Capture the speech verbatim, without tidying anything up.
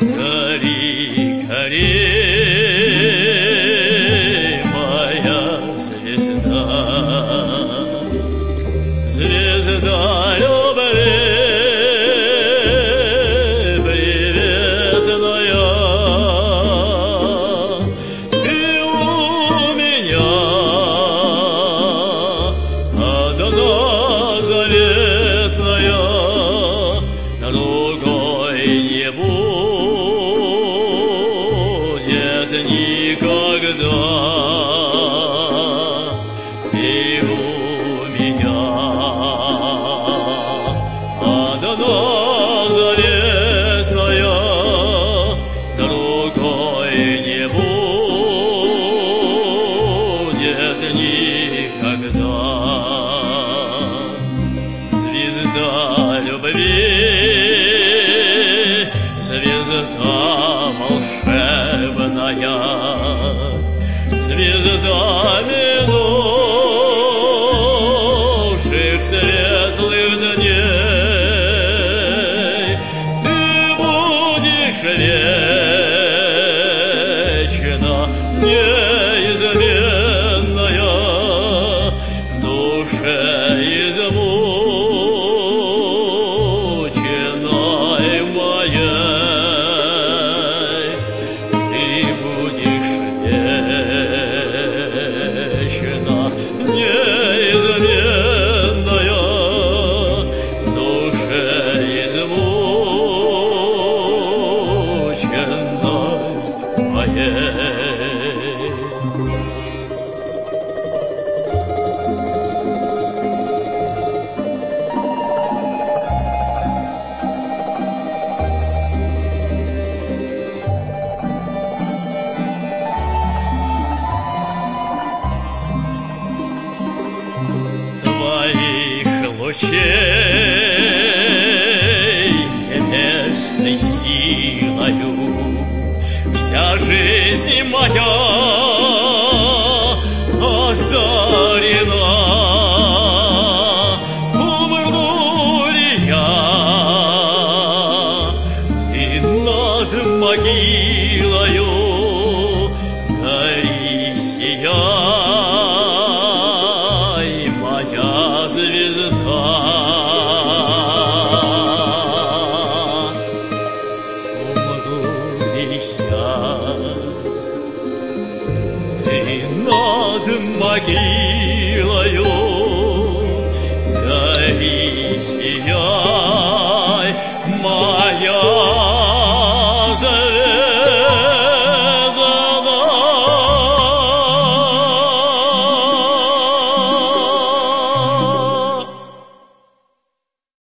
Гори, гори, моя звезда, звезда любви, приветная. Ты у меня одна заветная, другой не будет никогда. Ты у меня одна заветная, другой не будет никогда. Звезда любви, звезда волшебная, звезда минувших светлых дней. Ты будешь вечно неизменная в душе измученной моей. Ты будешь вечно неизменная в душе измученной моей. Твоих лучей небесной силою вся жизнь моя озарена. Умру ли я, ты над могилою гори, сияй, моя звезда. Умру ли я, ты над могилою гори, сияй.